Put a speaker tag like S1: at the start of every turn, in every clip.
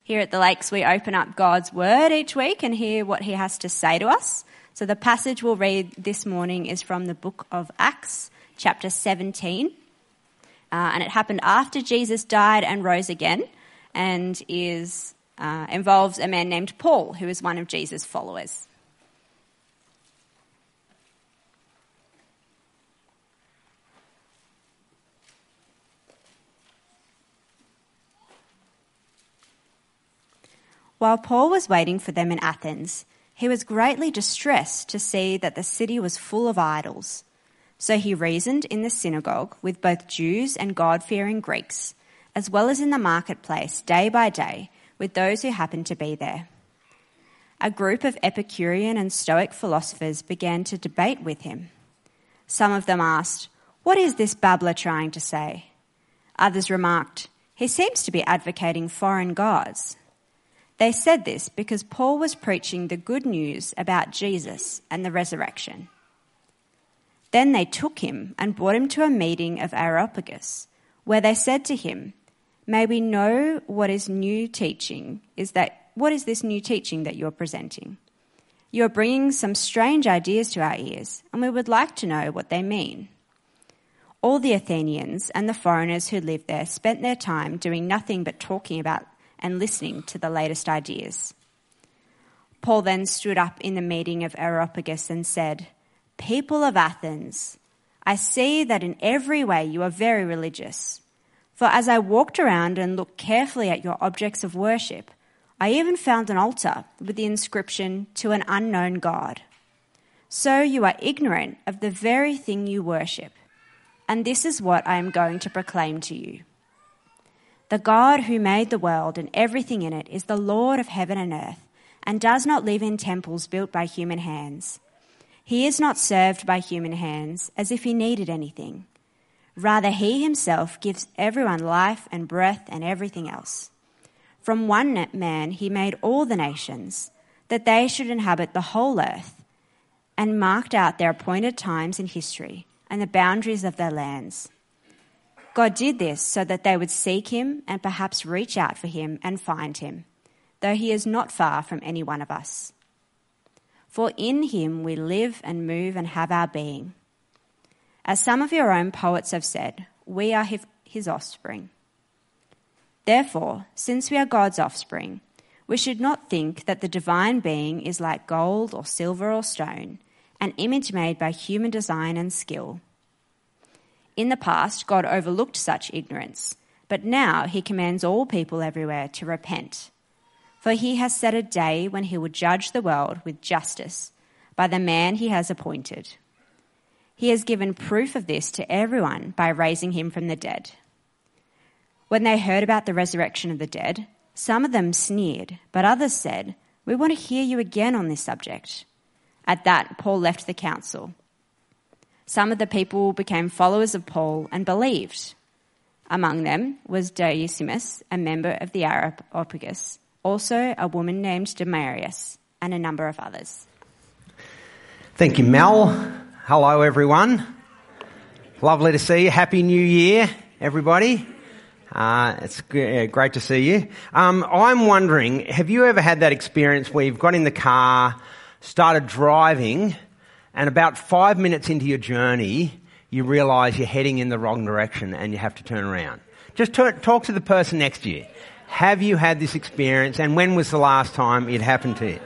S1: Here at the Lakes, we open up God's Word each week and hear what He has to say to us. So the passage we'll read this morning is from the book of Acts, chapter 17. And it happened after Jesus died and rose again, and involves a man named Paul, who is one of Jesus' followers. While Paul was waiting for them in Athens, he was greatly distressed to see that the city was full of idols. So he reasoned in the synagogue with both Jews and God-fearing Greeks, as well as in the marketplace day by day with those who happened to be there. A group of Epicurean and Stoic philosophers began to debate with him. Some of them asked, "What is this babbler trying to say?" Others remarked, "He seems to be advocating foreign gods." They said this because Paul was preaching the good news about Jesus and the resurrection. Then they took him and brought him to a meeting of Areopagus, where they said to him, "May we know what is this new teaching that you are presenting? You are bringing some strange ideas to our ears, and we would like to know what they mean." All the Athenians and the foreigners who lived there spent their time doing nothing but talking about and listening to the latest ideas. Paul then stood up in the meeting of Areopagus and said, "People of Athens, I see that in every way you are very religious. For as I walked around and looked carefully at your objects of worship, I even found an altar with the inscription, 'To an unknown God.' So you are ignorant of the very thing you worship, and this is what I am going to proclaim to you. The God who made the world and everything in it is the Lord of heaven and earth, and does not live in temples built by human hands. He is not served by human hands as if he needed anything. Rather, he himself gives everyone life and breath and everything else. From one man he made all the nations, that they should inhabit the whole earth, and marked out their appointed times in history and the boundaries of their lands. God did this so that they would seek him and perhaps reach out for him and find him, though he is not far from any one of us. For in him we live and move and have our being. As some of your own poets have said, we are his offspring. Therefore, since we are God's offspring, we should not think that the divine being is like gold or silver or stone, an image made by human design and skill. In the past, God overlooked such ignorance, but now he commands all people everywhere to repent. For he has set a day when he will judge the world with justice by the man he has appointed. He has given proof of this to everyone by raising him from the dead." When they heard about the resurrection of the dead, some of them sneered, but others said, "We want to hear you again on this subject." At that, Paul left the council. Some of the people became followers of Paul and believed. Among them was Dionysius, a member of the Areopagus, also a woman named Damaris, and a number of others.
S2: Thank you, Mel. Hello, everyone. Lovely to see you. Happy New Year, everybody. It's great to see you. I'm wondering, have you ever had that experience where you've got in the car, started driving, and about 5 minutes into your journey, you realise you're heading in the wrong direction and you have to turn around? Just talk to the person next to you. Have you had this experience, and when was the last time it happened to you?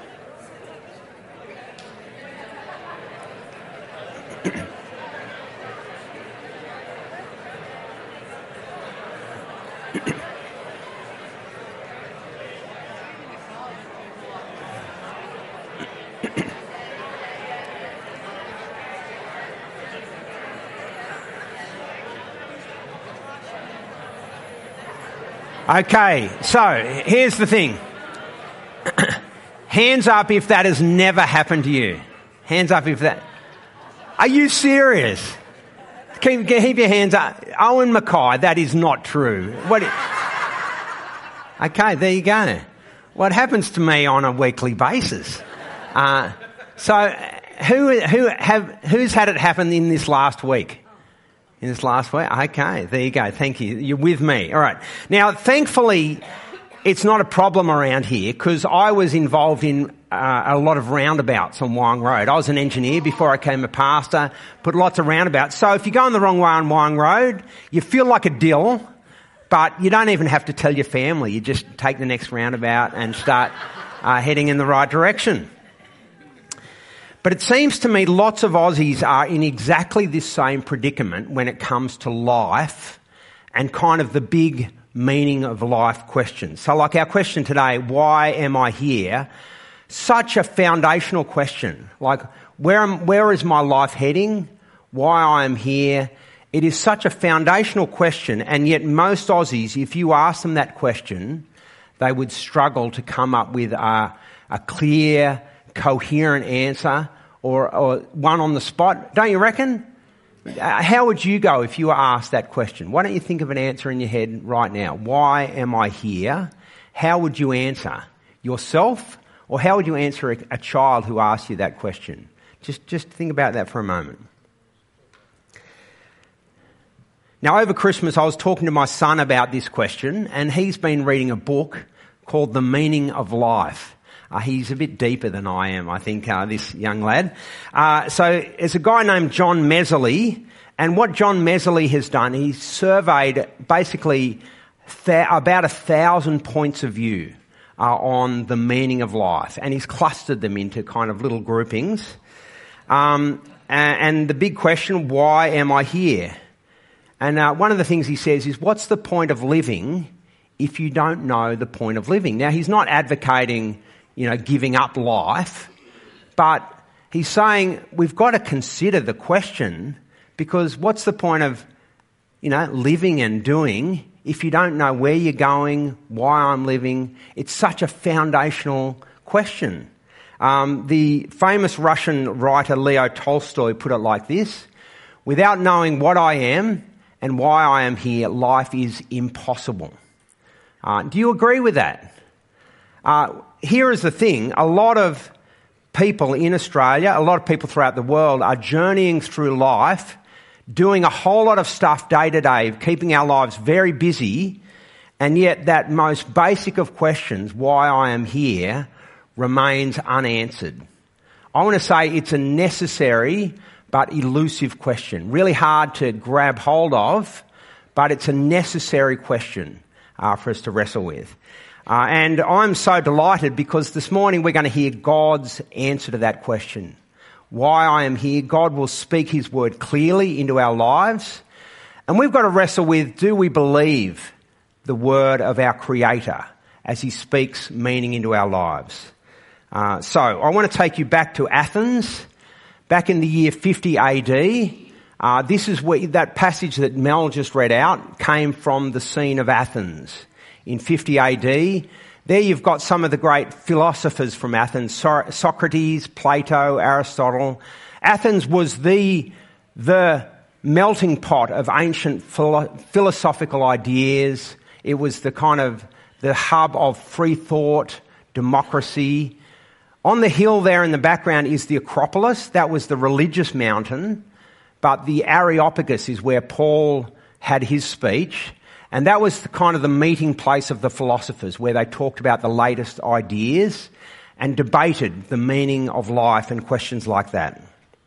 S2: Okay, so here's the thing. Hands up if that has never happened to you. Hands up if that... Are you serious? Keep your hands up. Owen Mackay, that is not true. Okay, there you go. What happens to me on a weekly basis? So who's had it happen in this last week? Okay, there you go. Thank you. You're with me. All right. Now, thankfully, it's not a problem around here because I was involved in a lot of roundabouts on Wyong Road. I was an engineer before I became a pastor, put lots of roundabouts. So if you're going the wrong way on Wyong Road, you feel like a dill, but you don't even have to tell your family. You just take the next roundabout and start heading in the right direction. But it seems to me lots of Aussies are in exactly this same predicament when it comes to life and kind of the big meaning of life questions. So like our question today, why am I here? Such a foundational question. Like where is my life heading? Why I am here? It is such a foundational question, and yet most Aussies, if you ask them that question, they would struggle to come up with a clear, coherent answer or one on the spot. Don't you reckon? How would you go if you were asked that question? Why don't you think of an answer in your head right now? Why am I here? How would you answer? Yourself? Or how would you answer a child who asks you that question? Just think about that for a moment. Now, over Christmas, I was talking to my son about this question, and he's been reading a book called The Meaning of Life. He's a bit deeper than I am, I think, this young lad. So there's a guy named John Messerly, and what John Messerly has done, he's surveyed basically about 1,000 points of view on the meaning of life, and he's clustered them into kind of little groupings. And the big question, why am I here? And one of the things he says is, what's the point of living if you don't know the point of living? Now, he's not advocating, giving up life, but he's saying we've got to consider the question, because what's the point of, living and doing if you don't know where you're going, why I'm living? It's such a foundational question. The famous Russian writer Leo Tolstoy put it like this: without knowing what I am and why I am here, life is impossible. Do you agree with that? Here is the thing. A lot of people in Australia, a lot of people throughout the world are journeying through life, doing a whole lot of stuff day to day, keeping our lives very busy, and yet that most basic of questions, why I am here, remains unanswered. I want to say it's a necessary but elusive question. Really hard to grab hold of, but it's a necessary question for us to wrestle with. And I'm so delighted because this morning we're going to hear God's answer to that question. Why I am here. God will speak his word clearly into our lives. And we've got to wrestle with, do we believe the word of our Creator as he speaks meaning into our lives? So I want to take you back to Athens, back in the year 50 AD. This is where that passage that Mel just read out came from the scene of Athens in 50 AD. There you've got some of the great philosophers from Athens, Socrates, Plato, Aristotle. Athens was the melting pot of ancient philosophical ideas. It was the kind of the hub of free thought, democracy. On the hill there in the background is the Acropolis. That was the religious mountain. But the Areopagus is where Paul had his speech. And that was the meeting place of the philosophers, where they talked about the latest ideas and debated the meaning of life and questions like that.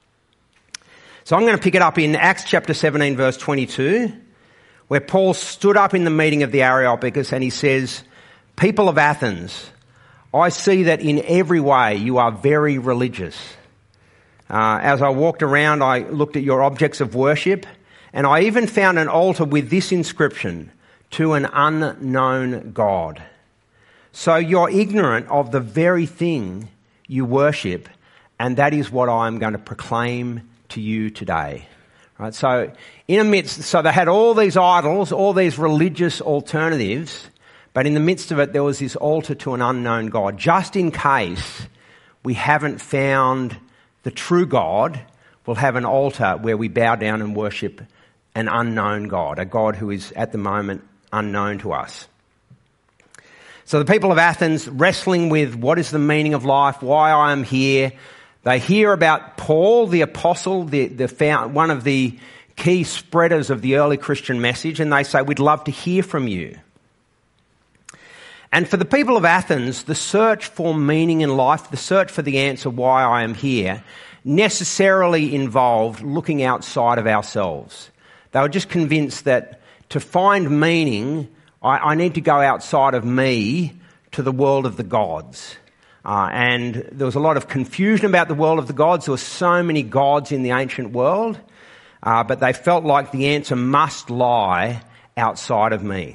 S2: So I'm going to pick it up in Acts chapter 17, verse 22, where Paul stood up in the meeting of the Areopagus and he says, "People of Athens, I see that in every way you are very religious. As I walked around, I looked at your objects of worship, and I even found an altar with this inscription, 'To an unknown God.' So you're ignorant of the very thing you worship, and that is what I'm going to proclaim to you today." Right? So they had all these idols, all these religious alternatives, but in the midst of it, there was this altar to an unknown God. Just in case we haven't found the true God, we'll have an altar where we bow down and worship an unknown God, a God who is at the moment unknown to us. So the people of Athens wrestling with what is the meaning of life, why I am here. They hear about Paul, the apostle, one of the key spreaders of the early Christian message, and they say, "We'd love to hear from you." And for the people of Athens, the search for meaning in life, the search for the answer why I am here, necessarily involved looking outside of ourselves. They were just convinced that to find meaning, I need to go outside of me to the world of the gods. And there was a lot of confusion about the world of the gods. There were so many gods in the ancient world, but they felt like the answer must lie outside of me.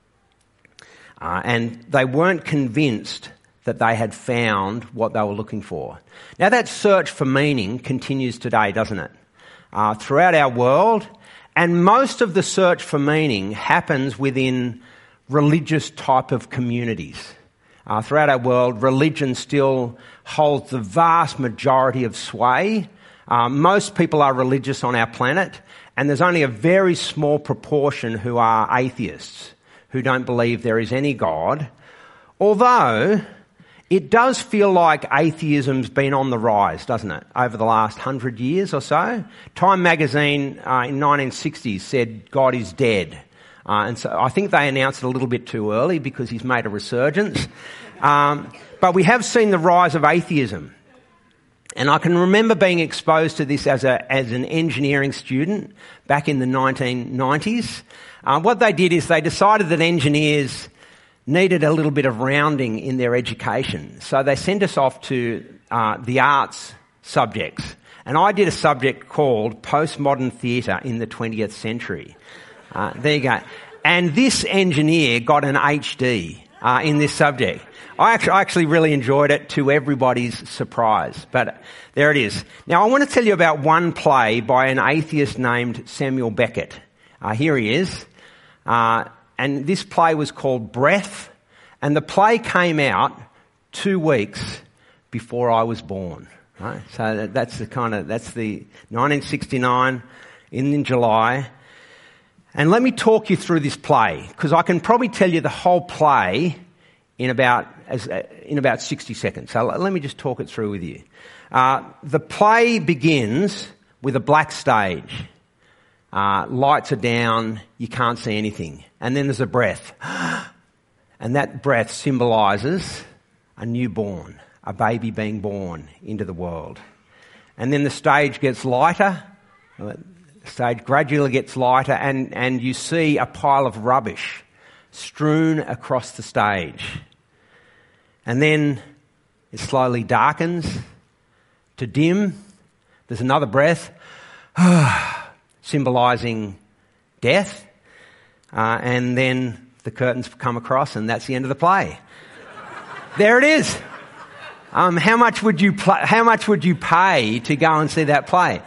S2: And they weren't convinced that they had found what they were looking for. Now that search for meaning continues today, doesn't it? Throughout our world, and most of the search for meaning happens within religious type of communities. Throughout our world, religion still holds the vast majority of sway. Most people are religious on our planet, and there's only a very small proportion who are atheists, who don't believe there is any God. Although it does feel like atheism's been on the rise, doesn't it, over the last 100 years or so? Time magazine in 1960s said God is dead. And so I think they announced it a little bit too early because he's made a resurgence. But we have seen the rise of atheism. And I can remember being exposed to this as an engineering student back in the 1990s. What they did is they decided that engineers needed a little bit of rounding in their education. So they sent us off to the arts subjects. And I did a subject called Postmodern Theatre in the 20th Century. There you go. And this engineer got an HD in this subject. I actually really enjoyed it, to everybody's surprise. But there it is. Now I want to tell you about one play by an atheist named Samuel Beckett. Here he is. And this play was called Breath. And the play came out 2 weeks before I was born. Right? So that's the 1969 in July. And let me talk you through this play, because I can probably tell you the whole play in about 60 seconds. So let me just talk it through with you. The play begins with a black stage. Lights are down, you can't see anything. And then there's a breath. And that breath symbolises a newborn, a baby being born into the world. And then the stage gets lighter. The stage gradually gets lighter, and you see a pile of rubbish strewn across the stage. And then it slowly darkens to dim. There's another breath, symbolising death. And then the curtains come across, and that's the end of the play. There it is. How much would you pay to go and see that play?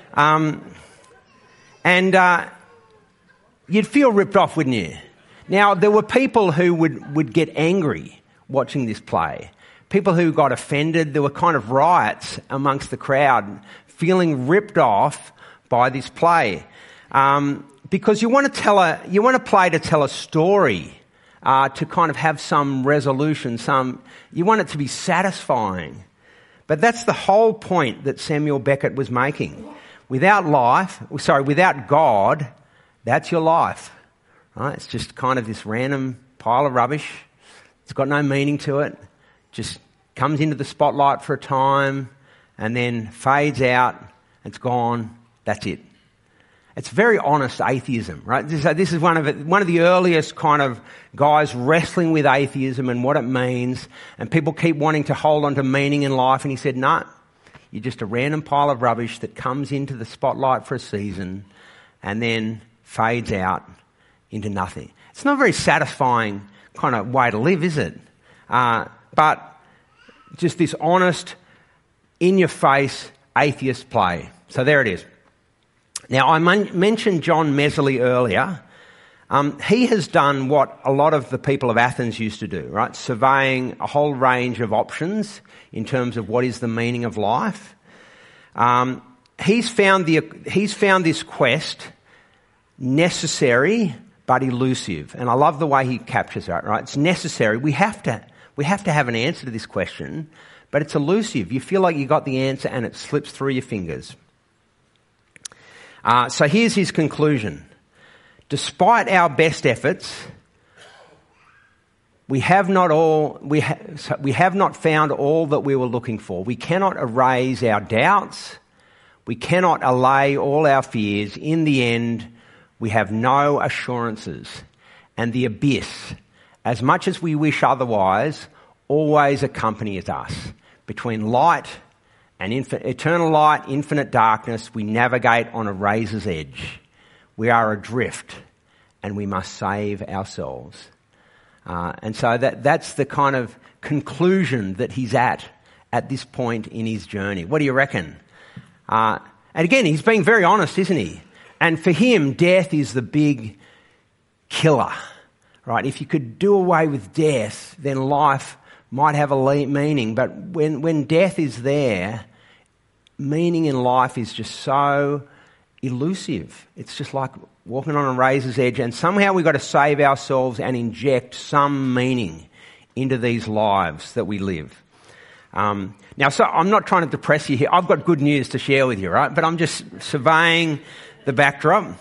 S2: And you'd feel ripped off, wouldn't you? Now, there were people who would get angry watching this play. People who got offended. There were kind of riots amongst the crowd, feeling ripped off by this play. Because you want a play to tell a story, to kind of have some resolution, you want it to be satisfying. But that's the whole point that Samuel Beckett was making. Without God, that's your life. Right? It's just kind of this random pile of rubbish. It's got no meaning to it. Just comes into the spotlight for a time and then fades out. It's gone. That's it. It's very honest atheism, right? This is one of the earliest kind of guys wrestling with atheism and what it means. And people keep wanting to hold on to meaning in life. And he said, no, you're just a random pile of rubbish that comes into the spotlight for a season and then fades out into nothing. It's not a very satisfying kind of way to live, is it? But just this honest, in-your-face atheist play. So there it is. Now, I mentioned John Messerly earlier. He has done what a lot of the people of Athens used to do, right? Surveying a whole range of options in terms of what is the meaning of life. He's found this quest necessary but elusive, and I love the way he captures that. Right? It's necessary. We have to have an answer to this question, but it's elusive. You feel like you got the answer, and it slips through your fingers. So here's his conclusion. Despite our best efforts, we have not found all that we were looking for. We cannot erase our doubts. We cannot allay all our fears. In the end, we have no assurances. And the abyss, as much as we wish otherwise, always accompanies us. Between light and eternal light, infinite darkness, we navigate on a razor's edge. We are adrift, and we must save ourselves. And so that's the kind of conclusion that he's at this point in his journey. What do you reckon? And again, he's being very honest, isn't he? And for him, death is the big killer, right? If you could do away with death, then life might have a meaning. But when death is there, meaning in life is just so elusive. It's just like walking on a razor's edge, and somehow we've got to save ourselves and inject some meaning into these lives that we live. Now, so I'm not trying to depress you here. I've got good news to share with you, right? But I'm just surveying the backdrop.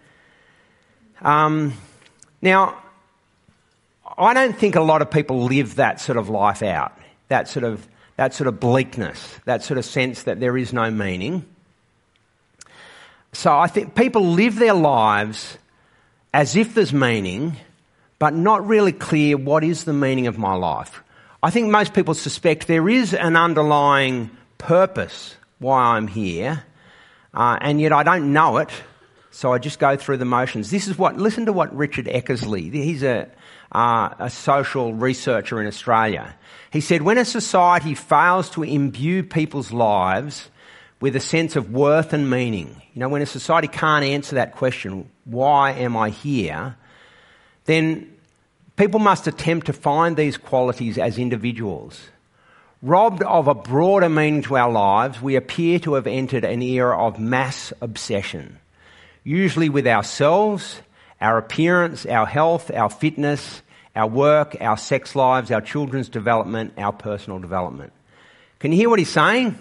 S2: Now, I don't think a lot of people live that sort of life out, that sort of bleakness, that sort of sense that there is no meaning. So I think people live their lives as if there's meaning, but not really clear what is the meaning of my life. I think most people suspect there is an underlying purpose why I'm here, and yet I don't know it, so I just go through the motions. Listen to what Richard Eckersley, he's a social researcher in Australia. He said, when a society fails to imbue people's lives with a sense of worth and meaning, when a society can't answer that question, why am I here, then people must attempt to find these qualities as individuals. Robbed of a broader meaning to our lives, we appear to have entered an era of mass obsession, usually with ourselves, our appearance, our health, our fitness, our work, our sex lives, our children's development, our personal development. Can you hear what he's saying?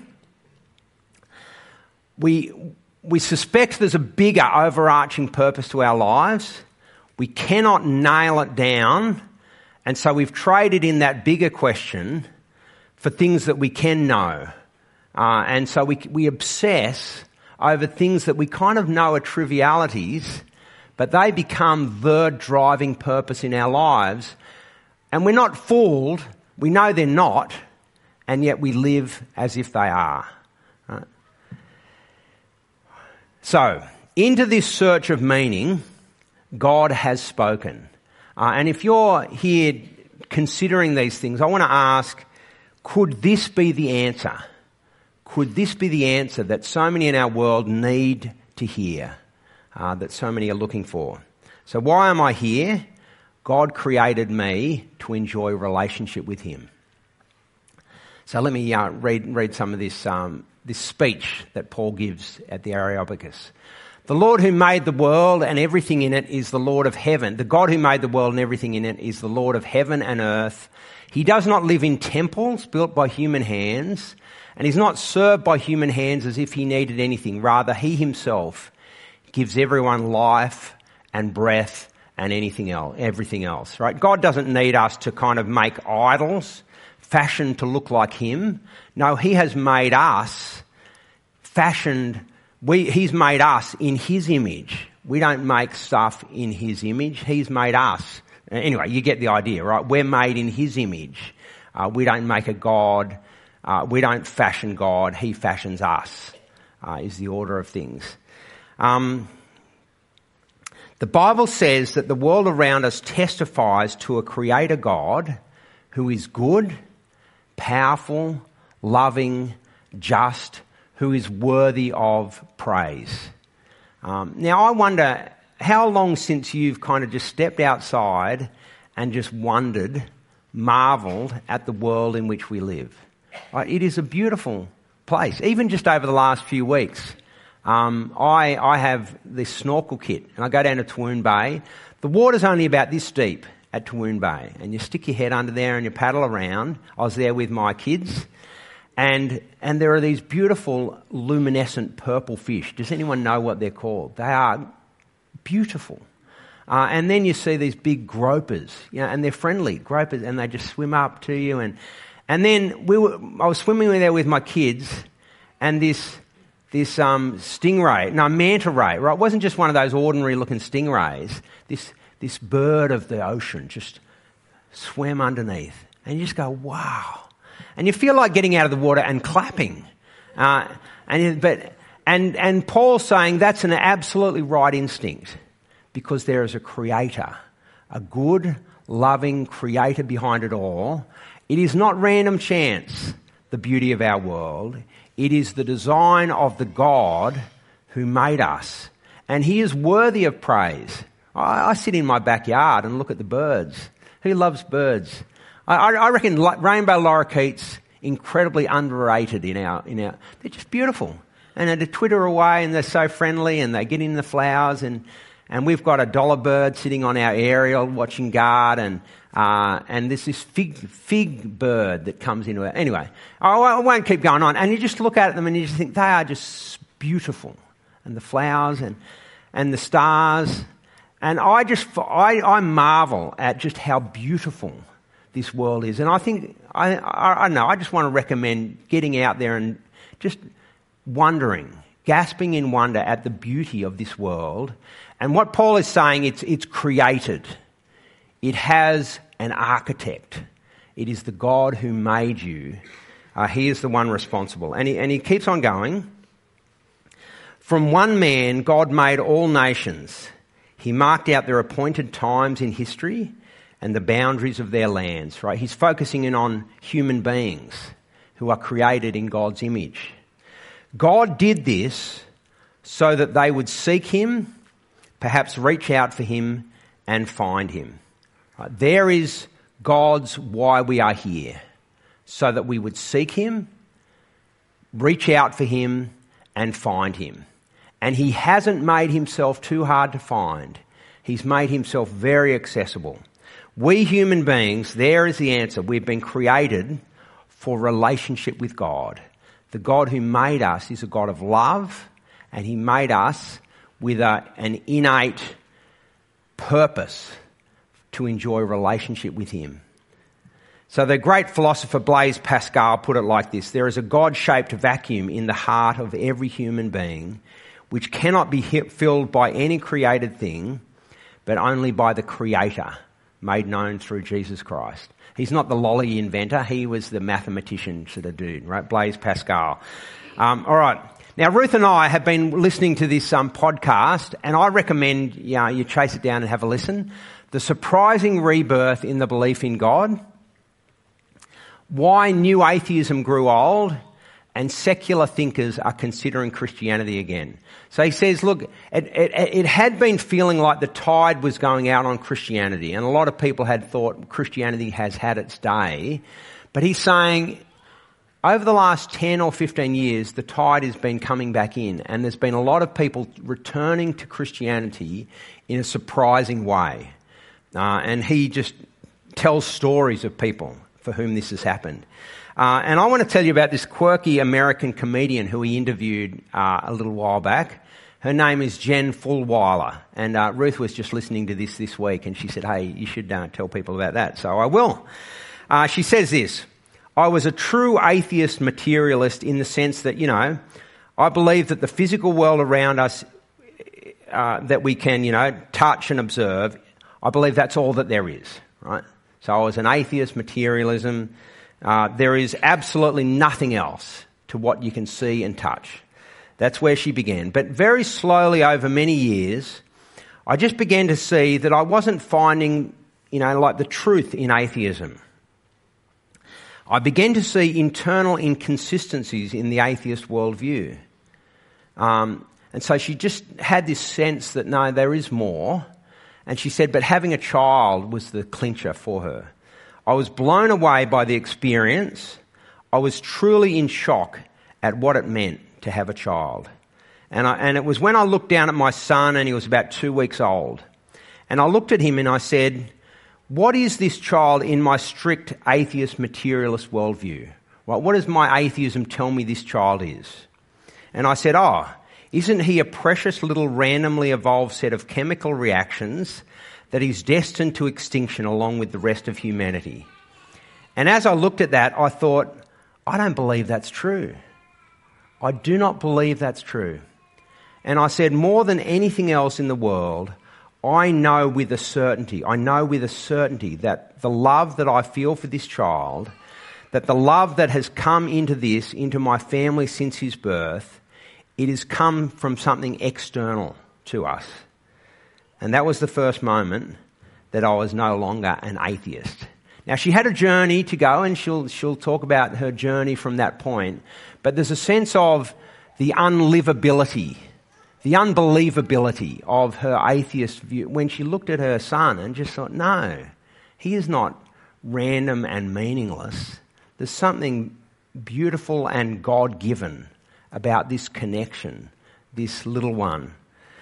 S2: We suspect there's a bigger overarching purpose to our lives. We cannot nail it down, and so we've traded in that bigger question for things that we can know. And so we obsess over things that we kind of know are trivialities, but they become the driving purpose in our lives. And we're not fooled. We know they're not, and yet we live as if they are. Right? So, into this search of meaning, God has spoken. And if you're here considering these things, I want to ask, could this be the answer? Could this be the answer that so many in our world need to hear, that so many are looking for? So why am I here? God created me to enjoy relationship with him. So let me read some of this speech that Paul gives at the Areopagus. The Lord who made the world and everything in it is the Lord of heaven. The God who made the world and everything in it is the Lord of heaven and earth. He does not live in temples built by human hands, and is not served by human hands as if he needed anything. Rather, he himself gives everyone life and breath and everything else. Right? God doesn't need us to kind of make idols fashioned to look like him. No, he has made us he's made us in his image. We don't make stuff in his image. He's made us. Anyway, you get the idea, right? We're made in his image. We don't make a God. We don't fashion God. He fashions us, is the order of things. The Bible says that the world around us testifies to a creator God who is good, powerful, loving, just, who is worthy of praise. Now, I wonder how long since you've kind of just stepped outside and just wondered, marvelled at the world in which we live. It is a beautiful place. Even just over the last few weeks, I have this snorkel kit, and I go down to Toowoon Bay. The water's only about this deep at Toowoon Bay, and you stick your head under there and you paddle around. I was there with my kids. And there are these beautiful luminescent purple fish. Does anyone know what they're called? They are beautiful. And then you see these big gropers, and they're friendly gropers, and they just swim up to you. And then I was swimming there with my kids, and this manta ray, right? It wasn't just one of those ordinary looking stingrays. This bird of the ocean just swam underneath, and you just go, wow. And you feel like getting out of the water and clapping. And Paul's saying that's an absolutely right instinct, because there is a creator, a good, loving creator behind it all. It is not random chance, the beauty of our world. It is the design of the God who made us. And he is worthy of praise. I sit in my backyard and look at the birds. Who loves birds? I reckon rainbow lorikeets, incredibly underrated in our. They're just beautiful. And they twitter away, and they're so friendly, and they get in the flowers, and we've got a dollar bird sitting on our aerial watching guard, and there's this fig bird that comes into it. Anyway, I won't keep going on. And you just look at them and you just think they are just beautiful, and the flowers and the stars. And I marvel at just how beautiful this world is. And I think I don't know. I just want to recommend getting out there and just wondering, gasping in wonder at the beauty of this world. And what Paul is saying, it's created. It has an architect. It is the God who made you. He is the one responsible. And he keeps on going. From one man, God made all nations. He marked out their appointed times in history and the boundaries of their lands. Right? He's focusing in on human beings who are created in God's image. God did this so that they would seek him, perhaps reach out for him and find him. There is God's why we are here, so that we would seek him, reach out for him and find him. And he hasn't made himself too hard to find. He's made himself very accessible. We human beings, there is the answer. We've been created for relationship with God. The God who made us is a God of love, and he made us with an innate purpose to enjoy relationship with him. So the great philosopher Blaise Pascal put it like this: there is a God-shaped vacuum in the heart of every human being which cannot be filled by any created thing, but only by the Creator, made known through Jesus Christ. He's not the lolly inventor. He was the mathematician sort of dude, right? Blaise Pascal. All right. Now, Ruth and I have been listening to this podcast, and I recommend you chase it down and have a listen. The Surprising Rebirth in the Belief in God, Why New Atheism Grew Old, and Secular Thinkers Are Considering Christianity Again. So he says, look, it had been feeling like the tide was going out on Christianity, and a lot of people had thought Christianity has had its day. But he's saying over the last 10 or 15 years, the tide has been coming back in, and there's been a lot of people returning to Christianity in a surprising way. And he just tells stories of people for whom this has happened. And I want to tell you about this quirky American comedian who he interviewed a little while back. Her name is Jen Fulwiler. And Ruth was just listening to this week, and she said, hey, you should tell people about that. So I will. She says this: I was a true atheist materialist in the sense that, I believe that the physical world around us that we can, touch and observe, I believe that's all that there is, right? So I was an atheist materialism. There is absolutely nothing else to what you can see and touch. That's where she began. But very slowly over many years, I just began to see that I wasn't finding, like the truth in atheism. I began to see internal inconsistencies in the atheist worldview. And so she just had this sense that, no, there is more. And she said, but having a child was the clincher for her. I was blown away by the experience. I was truly in shock at what it meant to have a child. And it was when I looked down at my son, and he was about 2 weeks old. And I looked at him and I said, what is this child in my strict atheist materialist worldview? Well, what does my atheism tell me this child is? And I said, Isn't he a precious little randomly evolved set of chemical reactions that is destined to extinction along with the rest of humanity? And as I looked at that, I thought, I don't believe that's true. I do not believe that's true. And I said, more than anything else in the world, I know with a certainty that the love that I feel for this child, that the love that has come into my family since his birth, it has come from something external to us. And that was the first moment that I was no longer an atheist. Now, she had a journey to go, and she'll talk about her journey from that point. But there's a sense of the unlivability, the unbelievability of her atheist view when she looked at her son and just thought, no, he is not random and meaningless. There's something beautiful and God-given about this connection, this little one.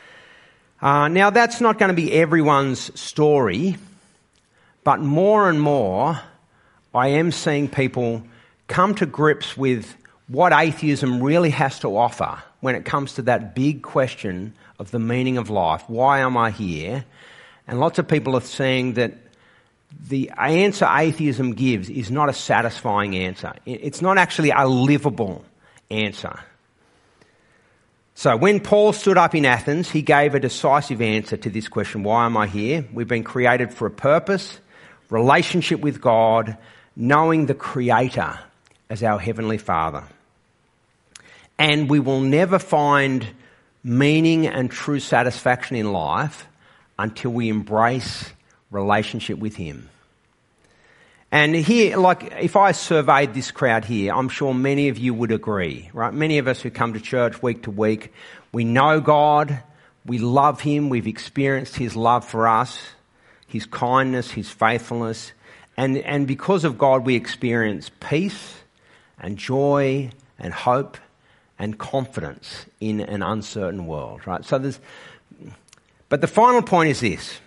S2: Now, that's not going to be everyone's story, but more and more I am seeing people come to grips with what atheism really has to offer when it comes to that big question of the meaning of life. Why am I here? And lots of people are saying that the answer atheism gives is not a satisfying answer. It's not actually a livable answer. So when Paul stood up in Athens, he gave a decisive answer to this question, why am I here? We've been created for a purpose, relationship with God, knowing the Creator as our Heavenly Father. And we will never find meaning and true satisfaction in life until we embrace relationship with Him. And here, like, if I surveyed this crowd here, I'm sure many of you would agree, right? Many of us who come to church week to week, we know God, we love Him, we've experienced His love for us, His kindness, His faithfulness, and because of God we experience peace and joy and hope and confidence in an uncertain world, right? But the final point is this.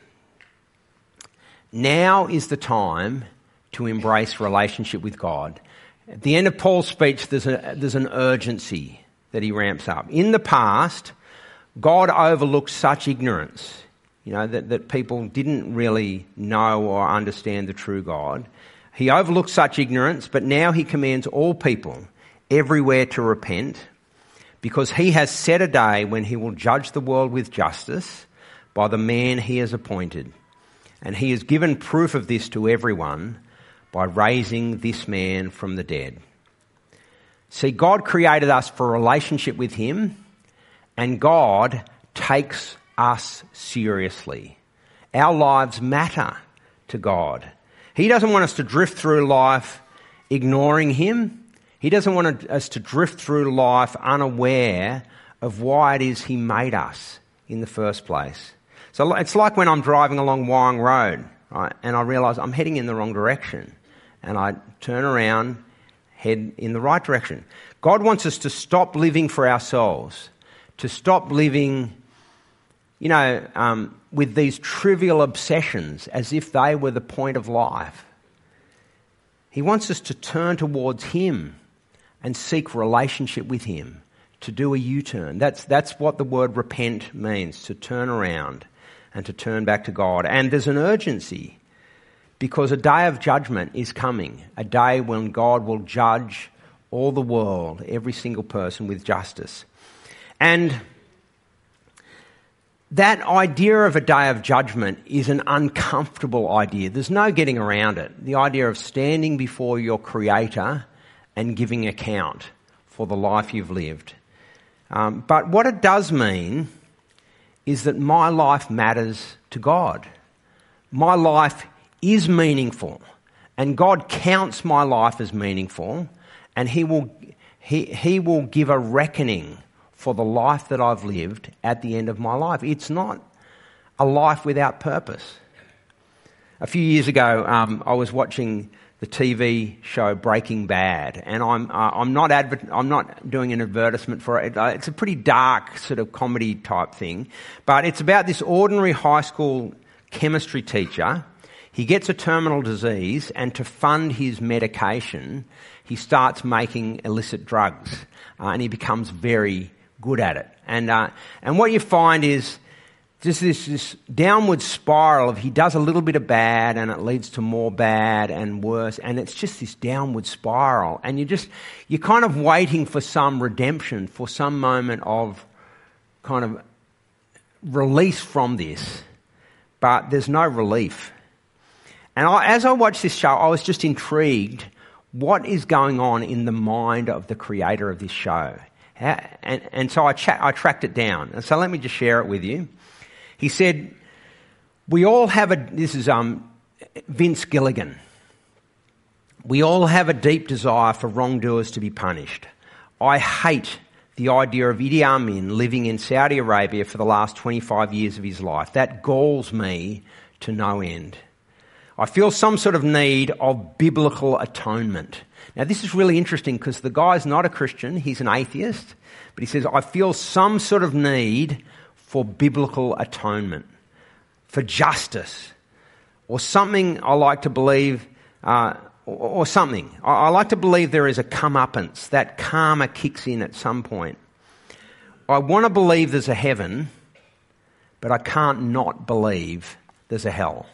S2: Now is the time to embrace relationship with God. At the end of Paul's speech, there's an urgency that he ramps up. In the past, God overlooked such ignorance, that people didn't really know or understand the true God. He overlooked such ignorance, but now he commands all people everywhere to repent, because he has set a day when he will judge the world with justice by the man he has appointed. And he has given proof of this to everyone by raising this man from the dead. See, God created us for a relationship with him, and God takes us seriously. Our lives matter to God. He doesn't want us to drift through life ignoring him. He doesn't want us to drift through life unaware of why it is he made us in the first place. So it's like when I'm driving along Wyong Road, right, and I realise I'm heading in the wrong direction, and I turn around, head in the right direction. God wants us to stop living for ourselves, to stop living, with these trivial obsessions as if they were the point of life. He wants us to turn towards him and seek relationship with him, to do a U-turn. That's what the word repent means, to turn around and to turn back to God. And there's an urgency, because a day of judgment is coming, a day when God will judge all the world, every single person, with justice. And that idea of a day of judgment is an uncomfortable idea. There's no getting around it. The idea of standing before your Creator and giving account for the life you've lived. But what it does mean is that my life matters to God. My life is meaningful, and God counts my life as meaningful, and He will give a reckoning for the life that I've lived at the end of my life. It's not a life without purpose. A few years ago, I was watching the TV show Breaking Bad, and I'm not doing an advertisement for it. It's a pretty dark sort of comedy type thing, but it's about this ordinary high school chemistry teacher. He gets a terminal disease, and to fund his medication, he starts making illicit drugs, and he becomes very good at it. And what you find is just this downward spiral of he does a little bit of bad and it leads to more bad and worse, and it's just this downward spiral. And you're kind of waiting for some redemption, for some moment of kind of release from this, but there's no relief. And as I watched this show, I was just intrigued what is going on in the mind of the creator of this show. And so I tracked it down. And so let me just share it with you. He said, we all have this is Vince Gilligan. We all have a deep desire for wrongdoers to be punished. I hate the idea of Idi Amin living in Saudi Arabia for the last 25 years of his life. That galls me to no end. I feel some sort of need of biblical atonement. Now this is really interesting because the guy's not a Christian, he's an atheist, but he says, I feel some sort of need for biblical atonement, for justice, or something I like to believe, or something. I like to believe there is a comeuppance, that karma kicks in at some point. I want to believe there's a heaven, but I can't not believe there's a hell.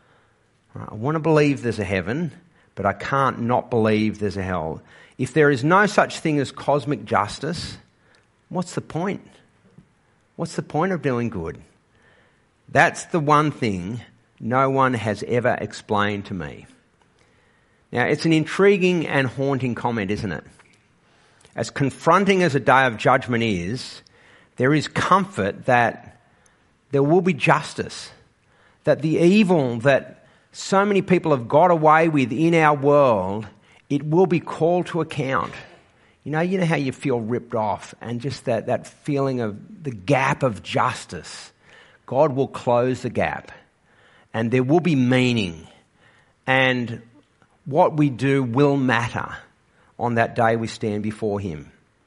S2: I want to believe there's a heaven, but I can't not believe there's a hell. If there is no such thing as cosmic justice, what's the point? What's the point of doing good? That's the one thing no one has ever explained to me. Now, it's an intriguing and haunting comment, isn't it? As confronting as a day of judgment is, there is comfort that there will be justice, that the evil that so many people have got away with in our world, it will be called to account. You know how you feel ripped off, and just that feeling of the gap of justice. God will close the gap, and there will be meaning, and what we do will matter on that day we stand before him.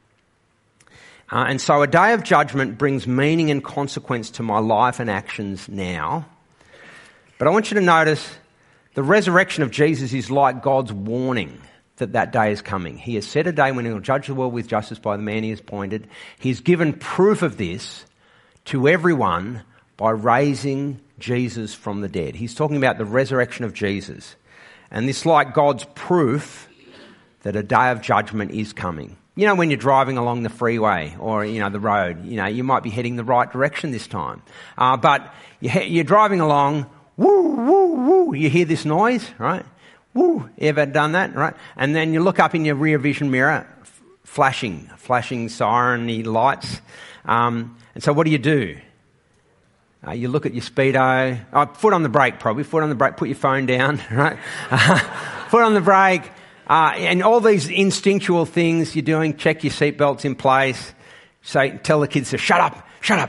S2: And so a day of judgment brings meaning and consequence to my life and actions now. But I want you to notice the resurrection of Jesus is like God's warning that day is coming. He has set a day when he will judge the world with justice by the man he has appointed. He's given proof of this to everyone by raising Jesus from the dead. He's talking about the resurrection of Jesus. And this is like God's proof that a day of judgment is coming. You know, when you're driving along the freeway or, the road, you might be heading the right direction this time. But you're driving along, woo, woo, woo, you hear this noise, right? Woo, ever done that, right? And then you look up in your rear vision mirror, flashing siren-y lights. And so what do? You look at your speedo, foot on the brake probably, put your phone down, right? Foot on the brake, and all these instinctual things you're doing, check your seatbelts in place, tell the kids to shut up.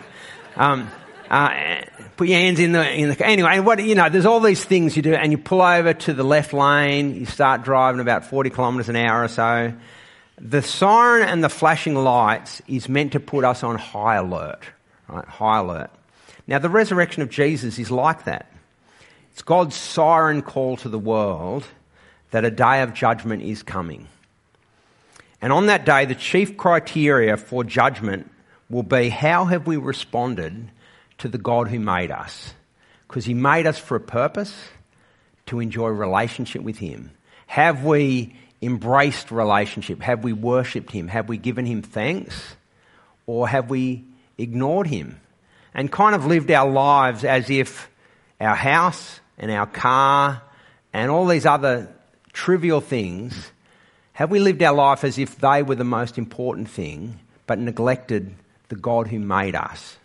S2: Put your hands in the anyway. There's all these things you do, and you pull over to the left lane. You start driving about 40 kilometres an hour or so. The siren and the flashing lights is meant to put us on high alert, right? High alert. Now, the resurrection of Jesus is like that. It's God's siren call to the world that a day of judgment is coming. And on that day, the chief criteria for judgment will be how have we responded to the God who made us? Because he made us for a purpose, to enjoy relationship with him. Have we embraced relationship? Have we worshipped him? Have we given him thanks? Or have we ignored him and kind of lived our lives as if our house and our car and all these other trivial things, have we lived our life as if they were the most important thing but neglected the God who made us?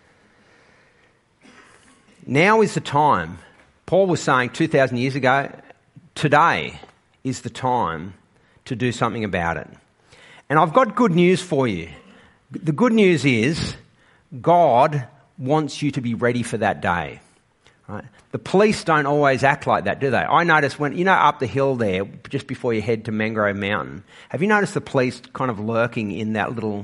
S2: Now is the time. Paul was saying 2,000 years ago, today is the time to do something about it. And I've got good news for you. The good news is God wants you to be ready for that day. Right? The police don't always act like that, do they? I notice when, up the hill there, just before you head to Mangrove Mountain, have you noticed the police kind of lurking in that little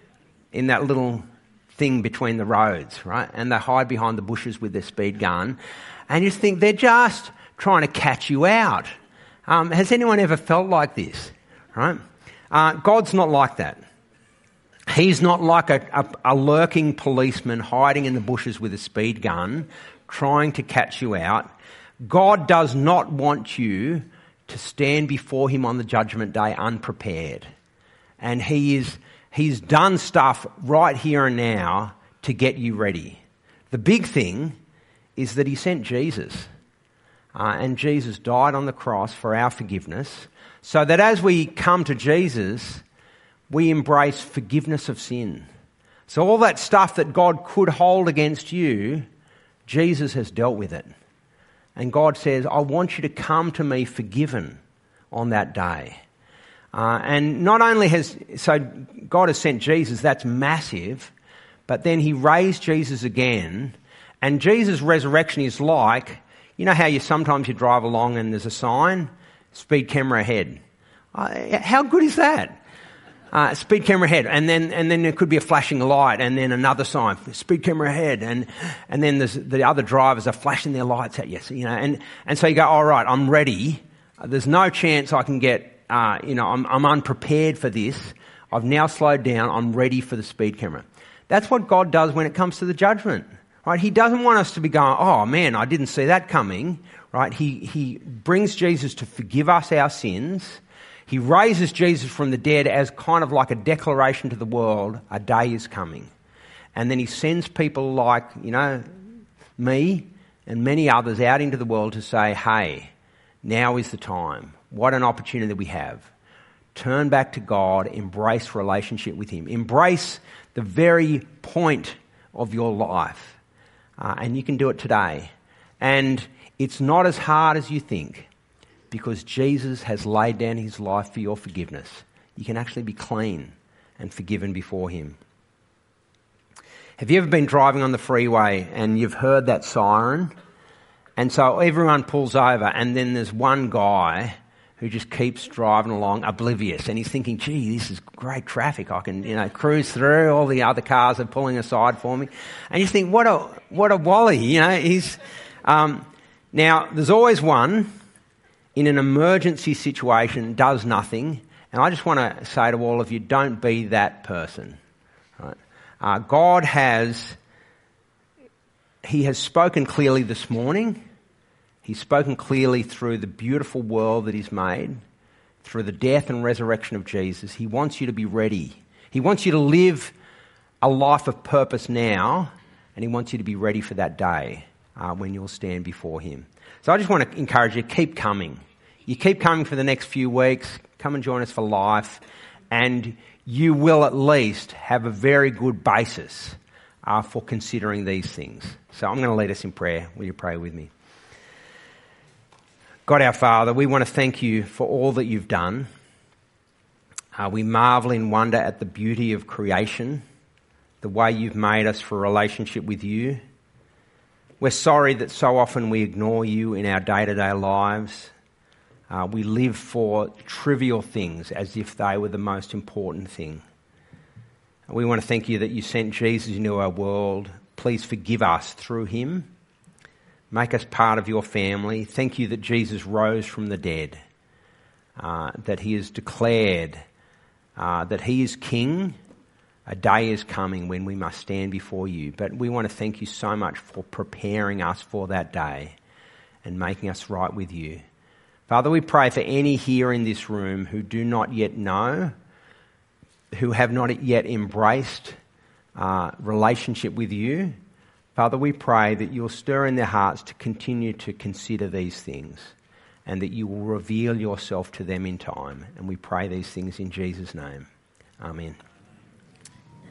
S2: thing between the roads, right? And they hide behind the bushes with their speed gun. And you just think they're just trying to catch you out. Has anyone ever felt like this, right? God's not like that. He's not like a lurking policeman hiding in the bushes with a speed gun, trying to catch you out. God does not want you to stand before him on the judgment day unprepared. And he's done stuff right here and now to get you ready. The big thing is that he sent Jesus. And Jesus died on the cross for our forgiveness, so that as we come to Jesus, we embrace forgiveness of sin. So all that stuff that God could hold against you, Jesus has dealt with it. And God says, I want you to come to me forgiven on that day. And not only God has sent Jesus, that's massive, but then he raised Jesus again. And Jesus' resurrection is like, you know how sometimes you drive along and there's a sign, speed camera ahead. How good is that? Speed camera ahead, and then there could be a flashing light, and then another sign, speed camera ahead, and then the other drivers are flashing their lights at you. So, and so you go, all right, I'm ready. There's no chance I can get, I'm unprepared for this. I've now slowed down. I'm ready for the speed camera. That's what God does when it comes to the judgment, right? He doesn't want us to be going, oh man, I didn't see that coming, right? He brings Jesus to forgive us our sins. He raises Jesus from the dead as kind of like a declaration to the world, a day is coming. And then he sends people like, me and many others out into the world to say, hey, now is the time. What an opportunity we have. Turn back to God, embrace relationship with him. Embrace the very point of your life. And you can do it today. And it's not as hard as you think, because Jesus has laid down his life for your forgiveness. You can actually be clean and forgiven before him. Have you ever been driving on the freeway and you've heard that siren? And so everyone pulls over, and then there's one guy who just keeps driving along oblivious, and he's thinking, gee, this is great traffic. I can, cruise through. All the other cars are pulling aside for me. And you think, what a wally, he's... Now, there's always one in an emergency situation does nothing, and I just want to say to all of you, don't be that person. Right? God has spoken clearly this morning. He's spoken clearly through the beautiful world that he's made, through the death and resurrection of Jesus. He wants you to be ready. He wants you to live a life of purpose now, and he wants you to be ready for that day when you'll stand before him. So I just want to encourage you, keep coming. You keep coming for the next few weeks. Come and join us for life. And you will at least have a very good basis for considering these things. So I'm going to lead us in prayer. Will you pray with me? God our Father, we want to thank you for all that you've done. We marvel in wonder at the beauty of creation, the way you've made us for a relationship with you. We're sorry that so often we ignore you in our day-to-day lives. We live for trivial things as if they were the most important thing. We want to thank you that you sent Jesus into our world. Please forgive us through him. Make us part of your family. Thank you that Jesus rose from the dead, that he has declared that he is king. A day is coming when we must stand before you. But we want to thank you so much for preparing us for that day and making us right with you. Father, we pray for any here in this room who do not yet know, who have not yet embraced relationship with you. Father, we pray that you'll stir in their hearts to continue to consider these things and that you will reveal yourself to them in time. And we pray these things in Jesus' name. Amen.